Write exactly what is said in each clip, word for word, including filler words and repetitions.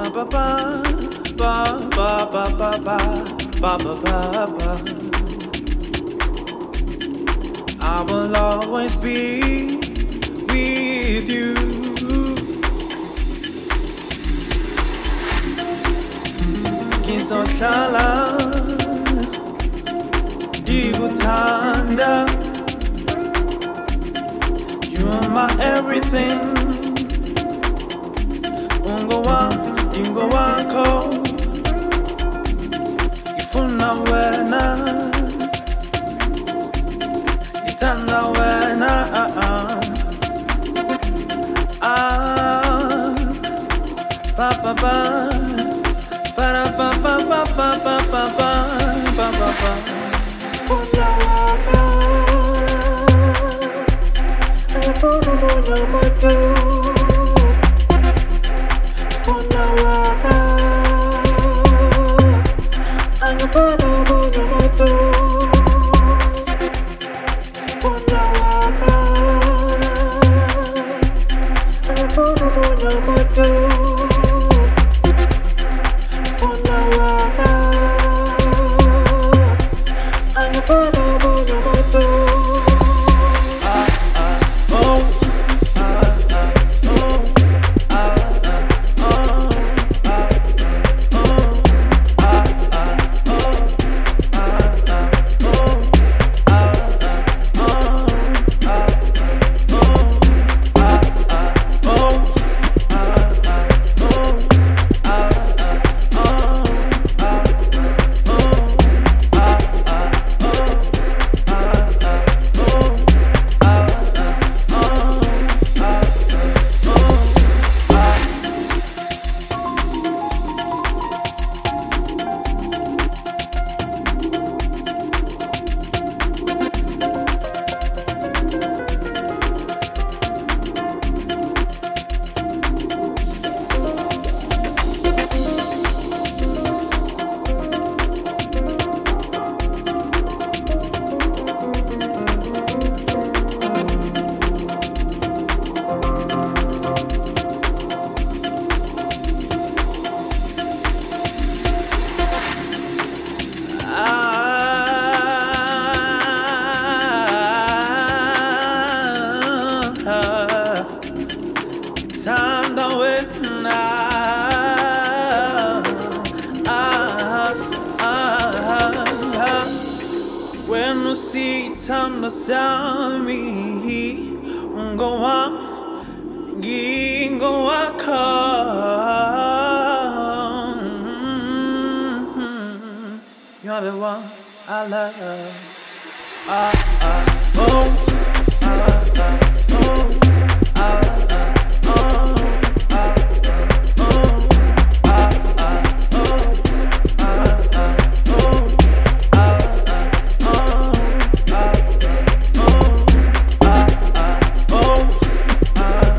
ba ba ba ba ba ba ba ba ba ba ba. I will always be with you. Ngizohlala ngikuthanda. You are my everything. Ungowami, ingowakho. Ngifuna wena, ngithanda wena. Ah, ah, ba ba ba, ba ba ba ba ba ba ba ba ba ba ba. Ngifuna wena, ngifuna wena. You're the one I love. Ah, ah, oh, ah, ah, oh, ah, ah, oh, ah, ah, oh, ah, ah, oh, ah, ah, oh, ah, ah, oh, ah, ah, oh, ah, ah, oh, ah,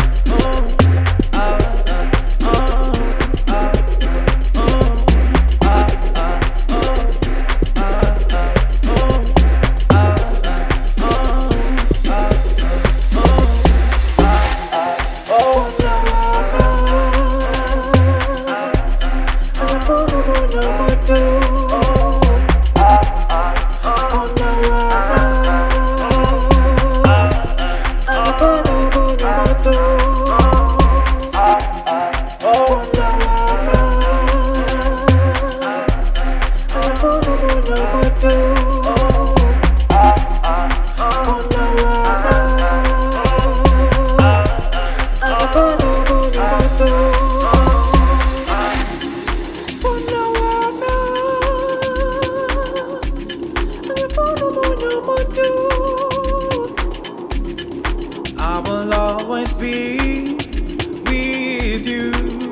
I will always be with you.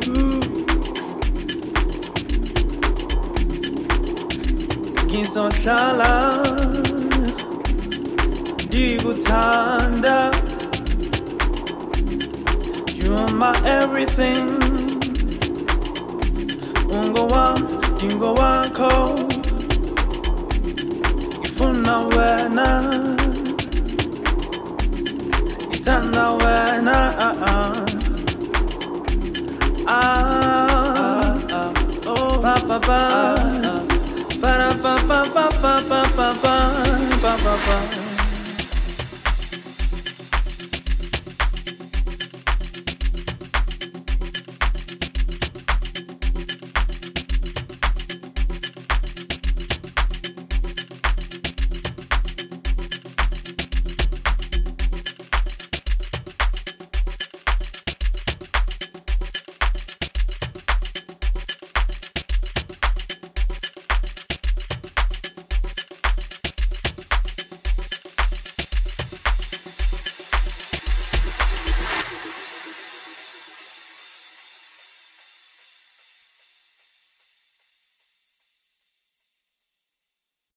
Ngizohlala ngikuthanda. You are my everything. Ungowami, ingowakho. Ngifuna wena, ngithanda wena. Ah, ah, ah. ba.